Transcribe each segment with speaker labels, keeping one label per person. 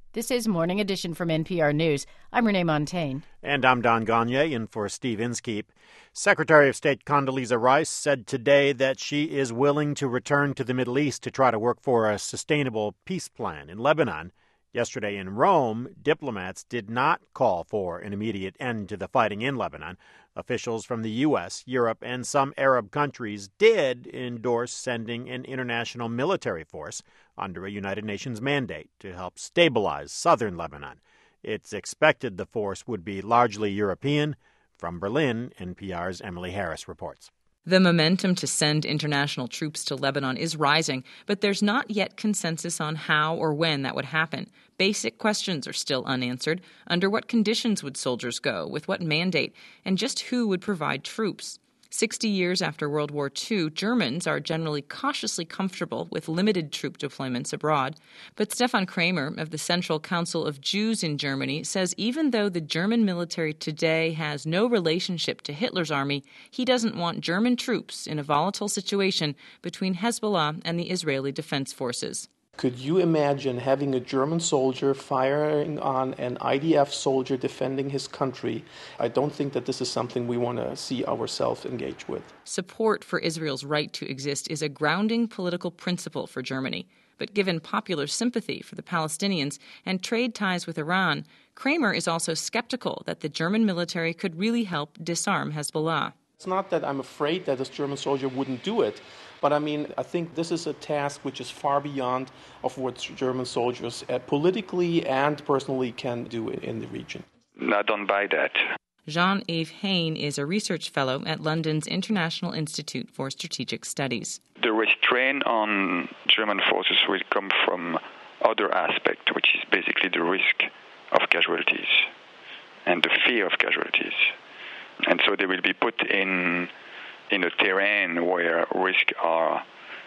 Speaker 1: This is Morning Edition from NPR News. I'm Renee Montaigne.
Speaker 2: And I'm Don Gagne, in for Steve Inskeep. Secretary of State Condoleezza Rice said today that she is willing to return to the Middle East to try to work for a sustainable peace plan in Lebanon. Yesterday in Rome, diplomats did not call for an immediate end to the fighting in Lebanon. Officials from the U.S., Europe, and some Arab countries did endorse sending an international military force under a United Nations mandate to help stabilize southern Lebanon. It's expected the force would be largely European. From Berlin, NPR's Emily Harris reports.
Speaker 3: The momentum to send international troops to Lebanon is rising, but there's not yet consensus on how or when that would happen. Basic questions are still unanswered. Under what conditions would soldiers go? With what mandate? And just who would provide troops? 60 years after World War II, Germans are generally cautiously comfortable with limited troop deployments abroad. But Stefan Kramer of the Central Council of Jews in Germany says even though the German military today has no relationship to Hitler's army, he doesn't want German troops in a volatile situation between Hezbollah and the Israeli Defense Forces.
Speaker 4: Could you imagine having a German soldier firing on an IDF soldier defending his country? I don't think that this is something we want to see ourselves engage with.
Speaker 3: Support for Israel's right to exist is a grounding political principle for Germany. But given popular sympathy for the Palestinians and trade ties with Iran, Kramer is also skeptical that the German military could really help disarm Hezbollah.
Speaker 4: It's not that I'm afraid that this German soldier wouldn't do it, but I think this is a task which is far beyond of what German soldiers politically and personally can do in the region.
Speaker 5: I don't buy that.
Speaker 3: Jean-Yves Hain is a research fellow at London's International Institute for Strategic Studies.
Speaker 5: The restraint on German forces will come from other aspect, which is basically the risk of casualties and the fear of casualties. And so they will be put in a terrain where risks are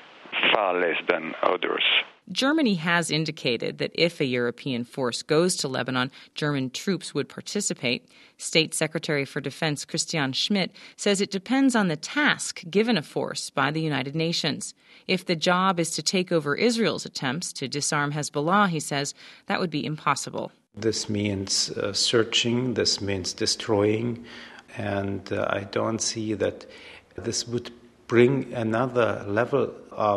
Speaker 5: far less than others.
Speaker 3: Germany has indicated that if a European force goes to Lebanon, German troops would participate. State Secretary for Defense Christian Schmidt says it depends on the task given a force by the United Nations. If the job is to take over Israel's attempts to disarm Hezbollah, he says, that would be impossible.
Speaker 6: This means searching, this means destroying, and I don't see that this would bring another level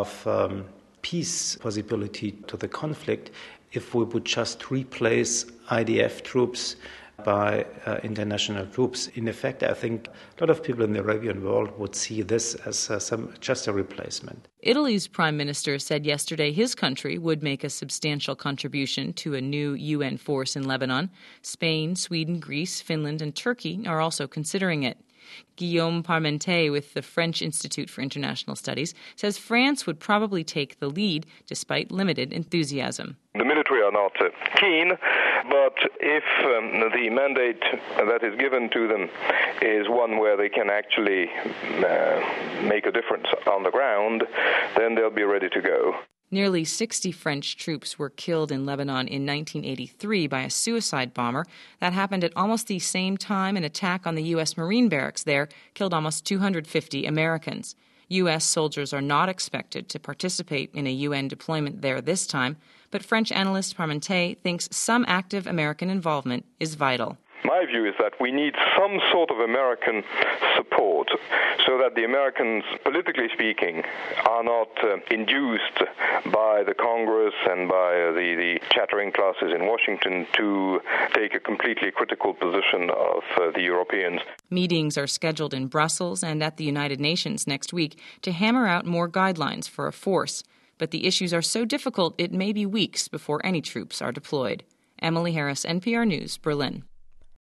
Speaker 6: of peace possibility to the conflict if we would just replace IDF troops by international troops. In effect, I think a lot of people in the Arabian world would see this as just a replacement.
Speaker 3: Italy's prime minister said yesterday his country would make a substantial contribution to a new UN force in Lebanon. Spain, Sweden, Greece, Finland, and Turkey are also considering it. Guillaume Parmentier with the French Institute for International Studies says France would probably take the lead despite limited enthusiasm.
Speaker 7: The military are not keen, but if the mandate that is given to them is one where they can actually make a difference on the ground, then they'll be ready to go.
Speaker 3: Nearly 60 French troops were killed in Lebanon in 1983 by a suicide bomber. That happened at almost the same time an attack on the U.S. Marine barracks there killed almost 250 Americans. U.S. soldiers are not expected to participate in a UN deployment there this time, but French analyst Parmentier thinks some active American involvement is vital.
Speaker 7: My view is that we need some sort of American support so that the Americans, politically speaking, are not induced by the Congress and by the chattering classes in Washington to take a completely critical position of the Europeans.
Speaker 3: Meetings are scheduled in Brussels and at the United Nations next week to hammer out more guidelines for a force. But the issues are so difficult it may be weeks before any troops are deployed. Emily Harris, NPR News, Berlin.